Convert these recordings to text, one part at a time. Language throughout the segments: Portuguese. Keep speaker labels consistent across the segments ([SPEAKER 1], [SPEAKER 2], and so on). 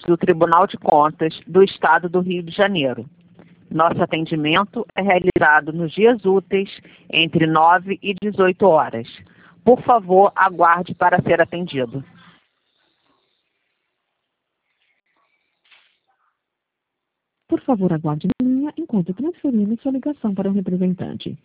[SPEAKER 1] do Tribunal de Contas do Estado do Rio de Janeiro. Nosso atendimento é realizado nos dias úteis entre 9 e 18 horas. Por favor, aguarde para ser atendido.
[SPEAKER 2] Por favor, aguarde na linha enquanto transferimos sua ligação para um representante.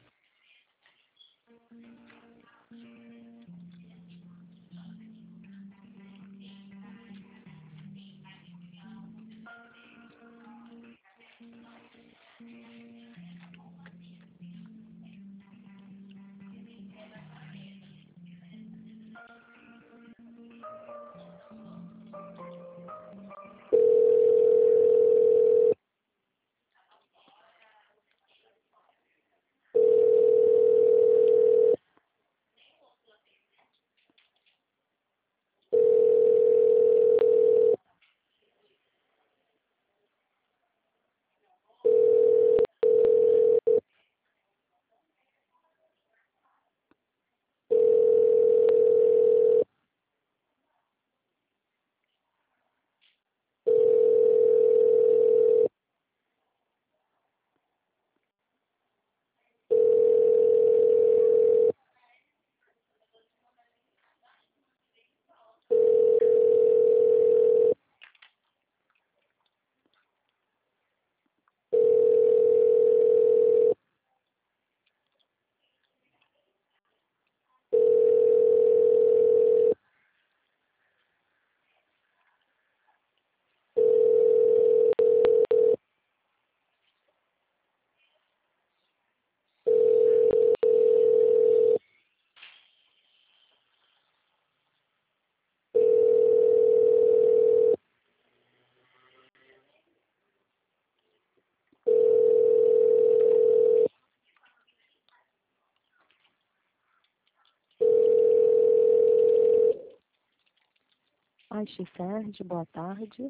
[SPEAKER 3] Sérgio, boa tarde.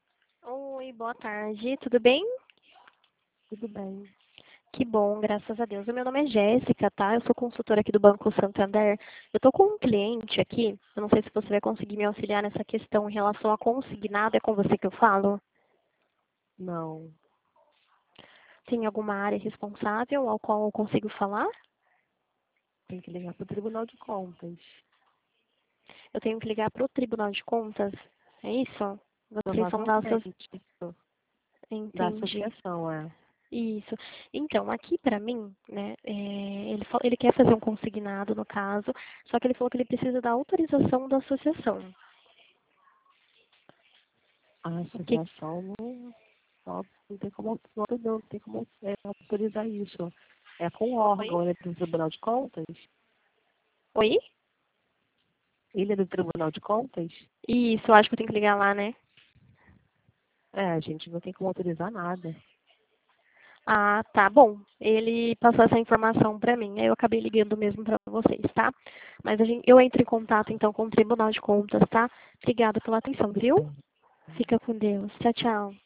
[SPEAKER 4] Oi, boa tarde, tudo bem?
[SPEAKER 3] Tudo bem.
[SPEAKER 4] Que bom, graças a Deus. O meu nome é Jéssica, tá? Eu sou consultora aqui do Banco Santander. Eu tô com um cliente aqui, eu não sei se você vai conseguir me auxiliar nessa questão em relação a consignado, é com você que eu falo?
[SPEAKER 3] Não.
[SPEAKER 4] Tem alguma área responsável ao qual eu consigo falar?
[SPEAKER 3] Tem que ligar para o Tribunal de Contas.
[SPEAKER 4] Eu tenho que ligar para o Tribunal de Contas, é isso? Vocês são da
[SPEAKER 3] Provavelmente, isso. Da
[SPEAKER 4] Entendi.
[SPEAKER 3] associação, é.
[SPEAKER 4] Isso. Então, aqui para mim, né, ele quer fazer um consignado no caso, só que ele falou que ele precisa da autorização da associação.
[SPEAKER 3] A associação não tem como, não tem como autorizar isso. É com o órgão, ele é do Tribunal de Contas?
[SPEAKER 4] Oi?
[SPEAKER 3] Ele é do Tribunal de Contas?
[SPEAKER 4] Isso, eu acho que eu tenho que ligar lá, né?
[SPEAKER 3] É, a gente não tem como autorizar nada.
[SPEAKER 4] Ah, tá bom. Ele passou essa informação para mim, aí eu acabei ligando mesmo para vocês, tá? Mas eu entro em contato então com o Tribunal de Contas, tá? Obrigada pela atenção, viu? Fica com Deus. Tchau, tchau.